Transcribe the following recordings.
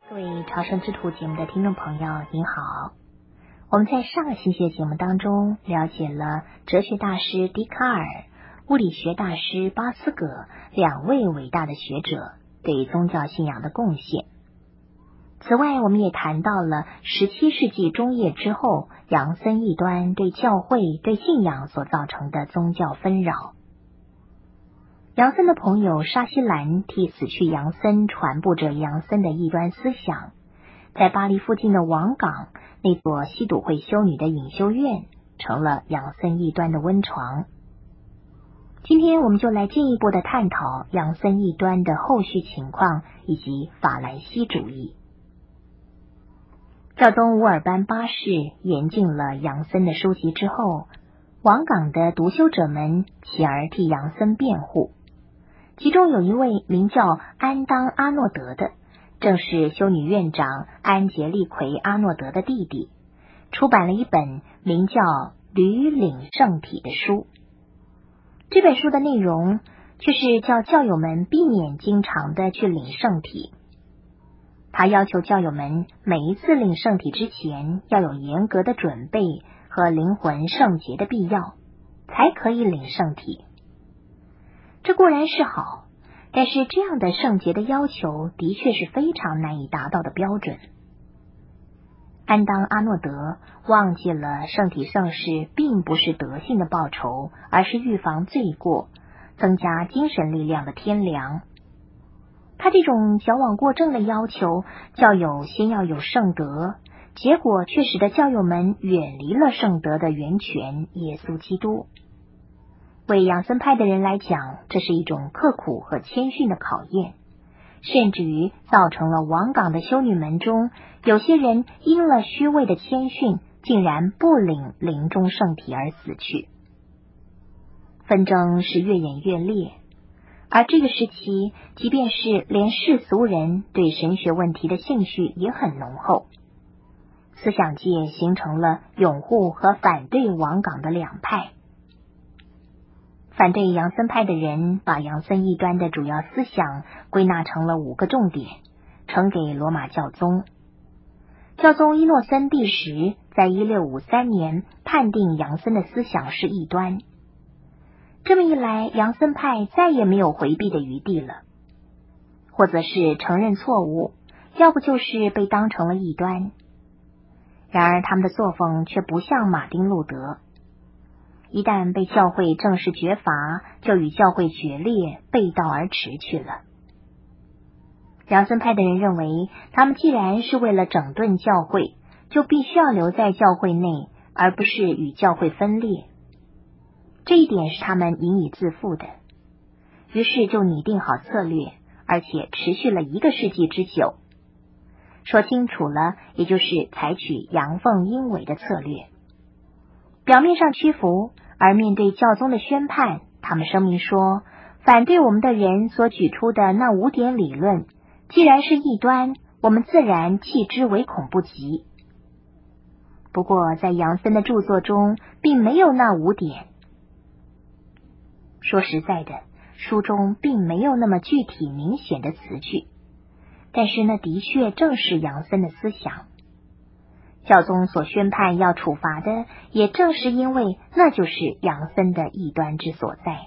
各位朝圣之途节目的听众朋友您好，我们在上个星期的节目当中了解了哲学大师笛卡尔、物理学大师巴斯葛两位伟大的学者对宗教信仰的贡献。此外，我们也谈到了17世纪中叶之后杨森异端对教会对信仰所造成的宗教纷扰。杨森的朋友沙希兰替死去杨森传播着杨森的异端思想，在巴黎附近的王岗那座西笃会修女的隐修院成了杨森异端的温床。今天我们就来进一步的探讨杨森异端的后续情况以及法兰西主义。教宗乌尔班八世研尽了杨森的书籍之后，王岗的独修者们起而替杨森辩护，其中有一位名叫安当阿诺德的，正是修女院长安杰利奎阿诺德的弟弟，出版了一本名叫《屡领圣体》的书。这本书的内容却是叫教友们避免经常的去领圣体。他要求教友们每一次领圣体之前要有严格的准备和灵魂圣洁的必要，才可以领圣体。这固然是好，但是这样的圣洁的要求的确是非常难以达到的标准。安当阿诺德忘记了圣体圣事并不是德性的报酬，而是预防罪过、增加精神力量的天良。他这种矫枉过正的要求，教友先要有圣德，结果却使得教友们远离了圣德的源泉耶稣基督。为杨森派的人来讲，这是一种刻苦和谦逊的考验，甚至于造成了王岗的修女们中有些人因了虚伪的谦逊，竟然不领临终圣体而死去。纷争是越演越烈，而这个时期即便是连世俗人对神学问题的兴趣也很浓厚，思想界形成了拥护和反对王岗的两派。反对杨森派的人把杨森异端的主要思想归纳成了5个重点，呈给罗马教宗。教宗伊诺森第10在1653年判定杨森的思想是异端。这么一来，杨森派再也没有回避的余地了，或者是承认错误，要不就是被当成了异端。然而他们的作风却不像马丁路德，一旦被教会正式绝罚，就与教会决裂，背道而驰去了。杨森派的人认为，他们既然是为了整顿教会，就必须要留在教会内，而不是与教会分裂。这一点是他们引以自负的，于是就拟定好策略，而且持续了1个世纪之久。说清楚了，也就是采取阳奉阴违的策略。表面上屈服，而面对教宗的宣判，他们声明说，反对我们的人所举出的那5点理论，既然是异端，我们自然弃之唯恐不及。不过在杨森的著作中并没有那5点。说实在的，书中并没有那么具体明显的词句，但是那的确正是杨森的思想。教宗所宣判要处罚的，也正是因为那就是杨森的异端之所在。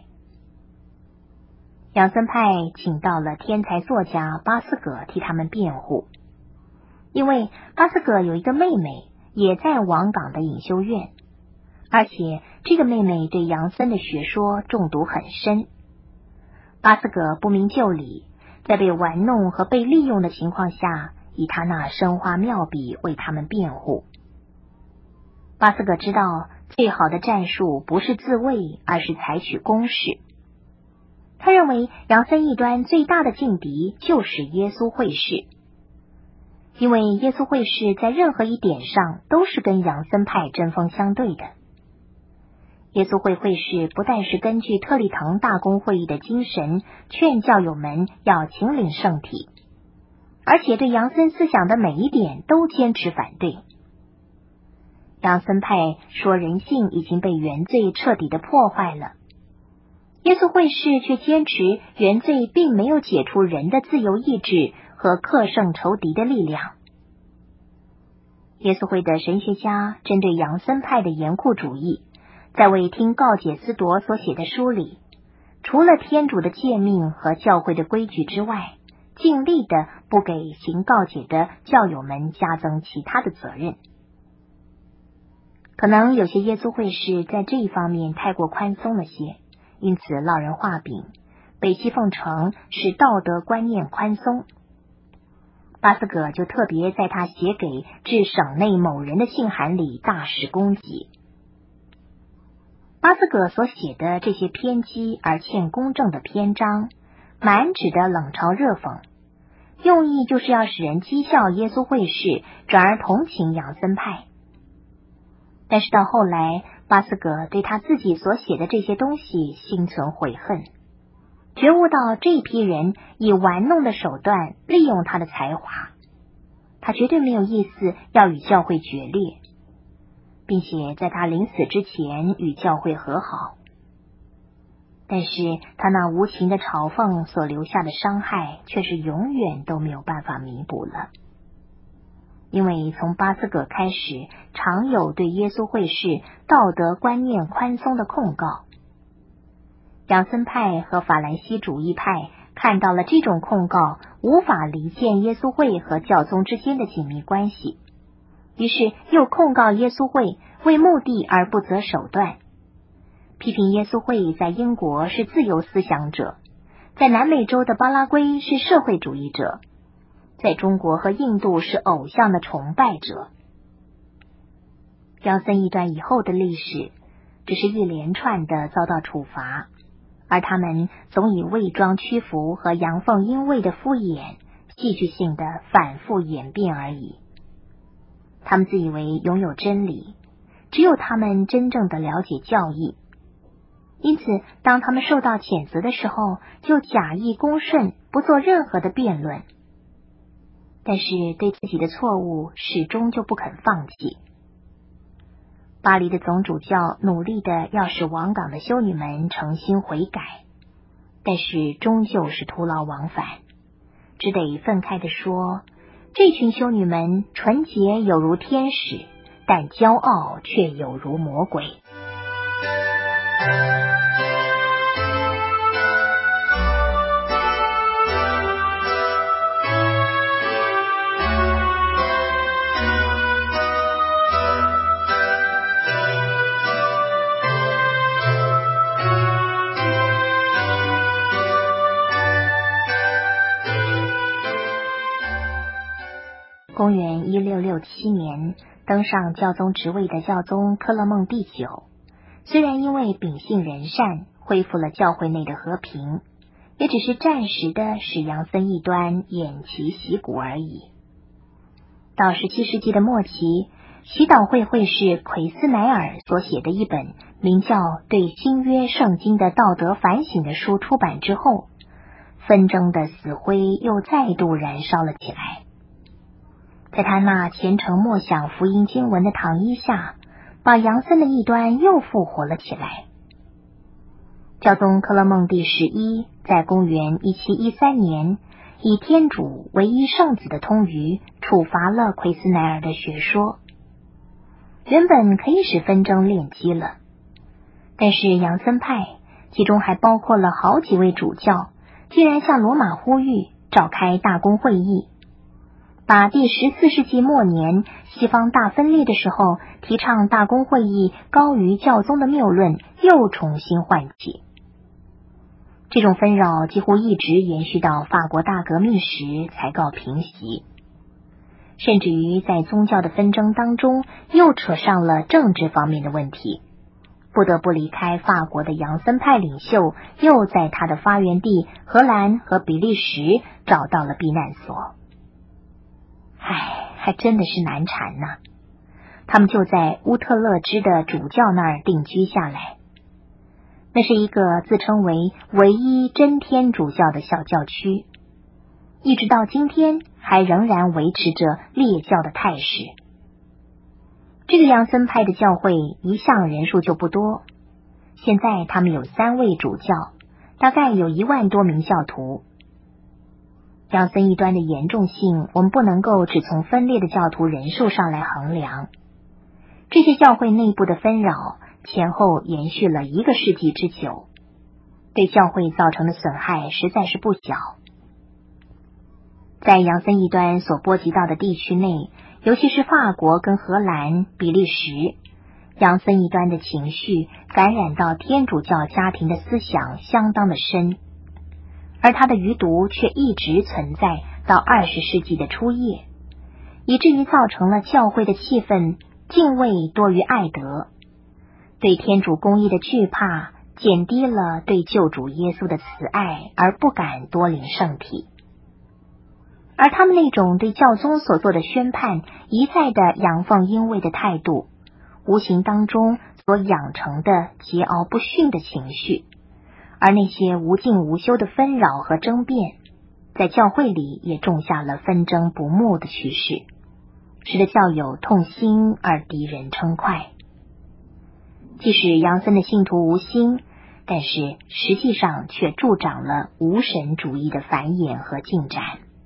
杨森派请到了天才作家巴斯葛替他们辩护，因为巴斯葛有一个妹妹也在王岗的隐修院，而且这个妹妹对杨森的学说中毒很深。巴斯葛不明就里，在被玩弄和被利用的情况下，以他那生花妙笔为他们辩护。巴斯葛知道最好的战术不是自卫，而是采取攻势。他认为杨森异端最大的劲敌就是耶稣会士，因为耶稣会士在任何一点上都是跟杨森派针锋相对的。耶稣会士不但是根据特立腾大公会议的精神劝教友们要请领圣体，而且对杨森思想的每一点都坚持反对。杨森派说人性已经被原罪彻底的破坏了，耶稣会士却坚持原罪并没有解除人的自由意志和克胜仇敌的力量。耶稣会的神学家针对杨森派的严酷主义，在为听告解司铎所写的书里，除了天主的诫命和教会的规矩之外，尽力的不给行告解的教友们加增其他的责任。可能有些耶稣会士在这一方面太过宽松了些，因此落人话柄，北西奉承是道德观念宽松。巴斯葛就特别在他写给致省内某人的信函里大施攻击。巴斯葛所写的这些偏激而欠公正的篇章，满纸的冷嘲热讽，用意就是要使人讥笑耶稣会士，转而同情杨森派。但是到后来，巴斯葛对他自己所写的这些东西心存悔恨，觉悟到这批人以玩弄的手段利用他的才华，他绝对没有意思要与教会决裂，并且在他临死之前与教会和好。但是他那无情的嘲讽所留下的伤害，却是永远都没有办法弥补了。因为从巴斯葛开始，常有对耶稣会士道德观念宽松的控告。杨森派和法兰西主义派看到了这种控告无法离间耶稣会和教宗之间的紧密关系，于是又控告耶稣会为目的而不择手段，批评耶稣会在英国是自由思想者，在南美洲的巴拉圭是社会主义者，在中国和印度是偶像的崇拜者。杨森异端以后的历史只是一连串的遭到处罚，而他们总以伪装屈服和阳奉阴违的敷衍，戏剧性的反复演变而已。他们自以为拥有真理，只有他们真正的了解教义，因此当他们受到谴责的时候，就假意恭顺，不做任何的辩论。但是对自己的错误始终就不肯放弃。巴黎的总主教努力的要使王港的修女们诚心悔改，但是终究是徒劳往返，只得愤慨地说，这群修女们纯洁有如天使，但骄傲却有如魔鬼。公元1667年登上教宗职位的教宗科勒孟第9，虽然因为秉性仁善恢复了教会内的和平，也只是暂时的使杨森异端偃旗息鼓而已。到17世纪的末期，祈祷会会士奎斯乃尔所写的一本名叫《对新约圣经的道德反省》的书出版之后，纷争的死灰又再度燃烧了起来。在他那虔诚默想福音经文的糖衣下，把杨森的异端又复活了起来。教宗科勒孟第11在公元1713年以天主唯一圣子的通谕处罚了奎斯乃尔的学说，原本可以使纷争敛积了，但是杨森派，其中还包括了好几位主教，竟然向罗马呼吁召开大公会议，把第14世纪末年西方大分裂的时候提倡大公会议高于教宗的谬论又重新唤起。这种纷扰几乎一直延续到法国大革命时才告平息，甚至于在宗教的纷争当中又扯上了政治方面的问题，不得不离开法国的杨森派领袖又在他的发源地荷兰和比利时找到了避难所。还真的是难缠呐！他们就在乌特勒支的主教那儿定居下来，那是一个自称为唯一真天主教的小教区，一直到今天还仍然维持着列教的态势。这个杨森派的教会一向人数就不多，现在他们有3位主教，大概有1万多名教徒。 杨森异端的严重性，我们不能够只从分裂的教徒人数上来衡量。这些教会内部的纷扰前后延续了1个世纪之久，对教会造成的损害实在是不小。在杨森异端所波及到的地区内，尤其是法国跟荷兰、比利时，杨森异端的情绪感染到天主教家庭的思想相当的深，而它的余毒却一直存在到20世纪的初叶，以至于造成了教会的气氛敬畏多于爱德，对天主公义的惧怕减低了对救主耶稣的慈爱，而不敢多领圣体。而他们那种对教宗所做的宣判一再的阳奉阴违的态度，无形当中所养成的桀骜不驯的情绪，而那些无尽无休的纷扰和争辩，在教会里也种下了纷争不睦的趋势，使得教友痛心而敌人称快。即使杨森的信徒无心，但是实际上却助长了无神主义的繁衍和进展。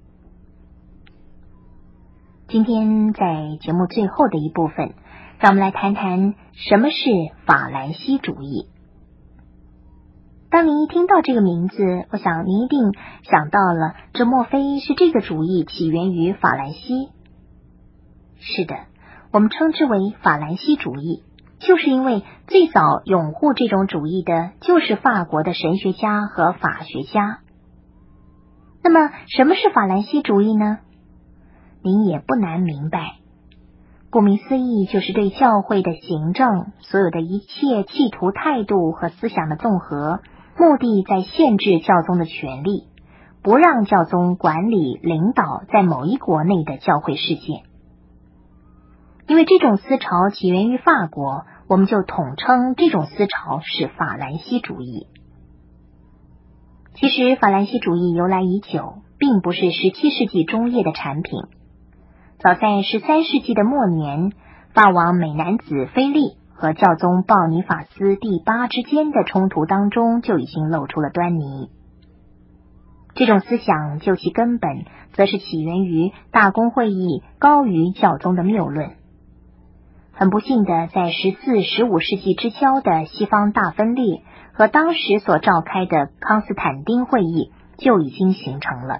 今天在节目最后的一部分，让我们来谈谈什么是法兰西主义。当您一听到这个名字，我想您一定想到了，这莫非是这个主义起源于法兰西？是的，我们称之为法兰西主义，就是因为最早拥护这种主义的就是法国的神学家和法学家。那么什么是法兰西主义呢？您也不难明白，顾名思义，就是对教会的行政所有的一切企图态度和思想的综合，目的在限制教宗的权利，不让教宗管理领导在某一国内的教会事件。因为这种思潮起源于法国，我们就统称这种思潮是法兰西主义。其实法兰西主义由来已久，并不是17世纪中叶的产品。早在13世纪的末年，法王美男子菲利和教宗鲍尼法斯第8之间的冲突当中就已经露出了端倪。这种思想就其根本，则是起源于大公会议高于教宗的谬论。很不幸的，在14、15世纪之交的西方大分裂和当时所召开的康斯坦丁会议就已经形成了。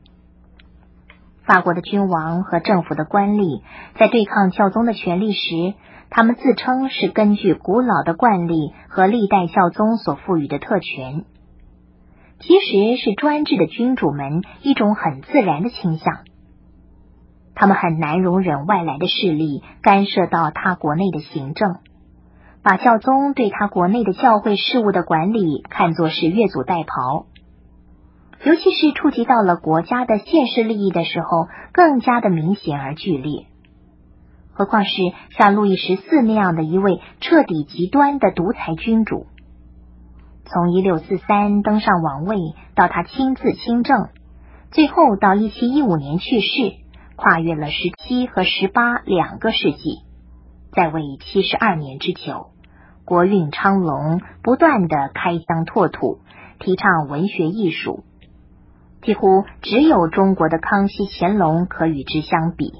法国的君王和政府的官吏在对抗教宗的权力时，他们自称是根据古老的惯例和历代教宗所赋予的特权，其实是专制的君主们一种很自然的倾向。他们很难容忍外来的势力干涉到他国内的行政，把教宗对他国内的教会事务的管理看作是越俎代庖，尤其是触及到了国家的现实利益的时候，更加的明显而剧烈。何况是像路易14那样的一位彻底极端的独裁君主，从1643登上王位到他亲自亲政，最后到1715年去世，跨越了17和18两个世纪，在位72年之久，国运昌隆，不断的开疆拓土，提倡文学艺术，几乎只有中国的康熙、乾隆可与之相比。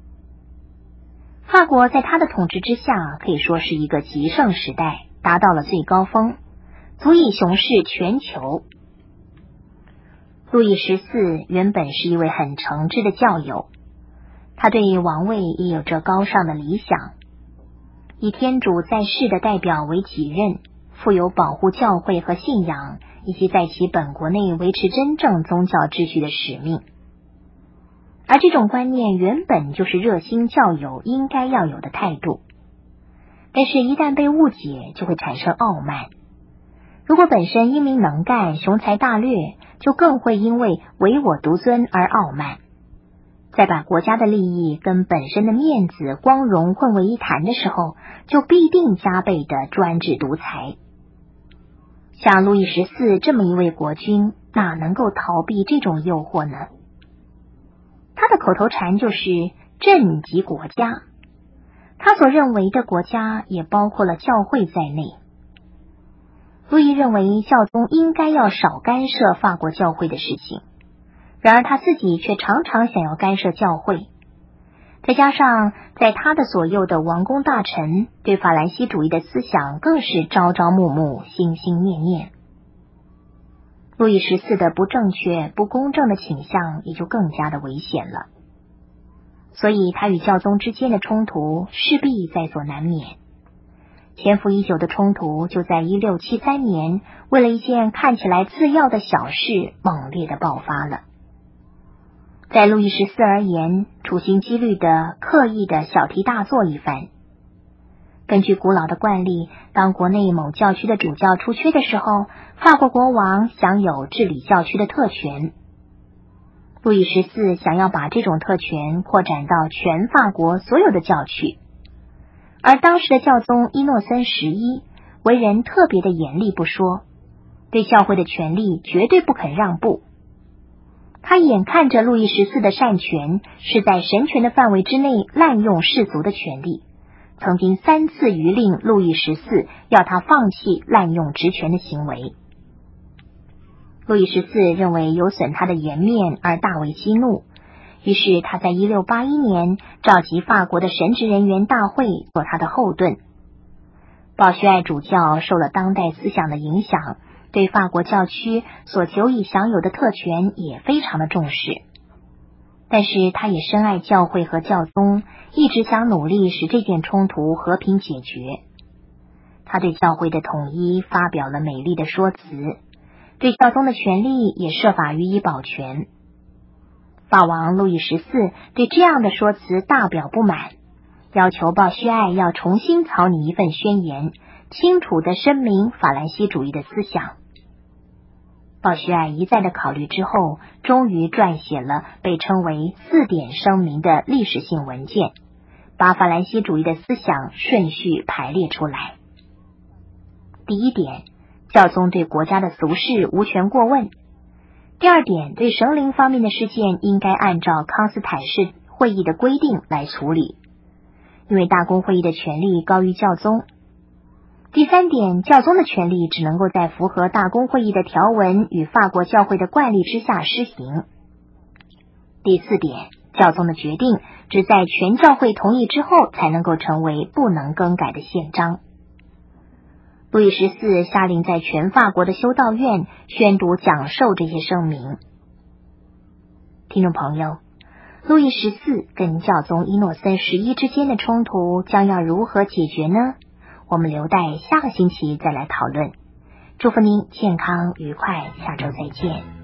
法国在他的统治之下，可以说是一个极盛时代，达到了最高峰，足以雄视全球。路易14原本是一位很诚挚的教友，他对王位也有着高尚的理想，以天主在世的代表为己任，负有保护教会和信仰，以及在其本国内维持真正宗教秩序的使命。而这种观念原本就是热心教友应该要有的态度，但是一旦被误解，就会产生傲慢。如果本身英明能干、雄才大略，就更会因为唯我独尊而傲慢，在把国家的利益跟本身的面子、光荣混为一谈的时候，就必定加倍的专制独裁。像路易14这么一位国君，哪能够逃避这种诱惑呢？他的口头禅就是朕即国家，他所认为的国家也包括了教会在内。路易认为教宗应该要少干涉法国教会的事情， 然而他自己却常常想要干涉教会。再加上在他的左右的王公大臣对法兰西主义的思想更是朝朝暮暮、心心念念。路易14的不正确、不公正的倾向也就更加的危险了。所以他与教宗之间的冲突势必在所难免。潜伏已久的冲突就在1673年为了一件看起来次要的小事猛烈的爆发了。在路易14而言，处心积虑的刻意的小题大做一番。根据古老的惯例，当国内某教区的主教出缺的时候，法国国王享有治理教区的特权。路易14想要把这种特权扩展到全法国所有的教区，而当时的教宗伊诺森11为人特别的严厉不说，对教会的权力绝对不肯让步。他眼看着路易14的擅权是在神权的范围之内滥用世俗的权力，曾经3次谕令路易14要他放弃滥用职权的行为。路易14认为有损他的颜面而大为激怒，于是他在1681年召集法国的神职人员大会做他的后盾。鲍须艾主教受了当代思想的影响，对法国教区所久已享有的特权也非常的重视。但是他也深爱教会和教宗，一直想努力使这件冲突和平解决。他对教会的统一发表了美丽的说辞，对教宗的权力也设法予以保全。法王路易14对这样的说辞大表不满，要求鲍须艾要重新草拟一份宣言，清楚地声明法兰西主义的思想。鲍须艾一再的考虑之后，终于撰写了被称为4点声明的历史性文件，把法兰西主义的思想顺序排列出来。第1点，教宗对国家的俗事无权过问。第2点，对神灵方面的事件应该按照康斯坦氏会议的规定来处理，因为大公会议的权力高于教宗。第3点，教宗的权力只能够在符合大公会议的条文与法国教会的惯例之下施行。第4点，教宗的决定只在全教会同意之后才能够成为不能更改的宪章。路易14下令在全法国的修道院宣读讲授这些声明。听众朋友，路易14跟教宗伊诺森11之间的冲突将要如何解决呢？我们留待下个星期再来讨论。祝福您健康愉快，下周再见。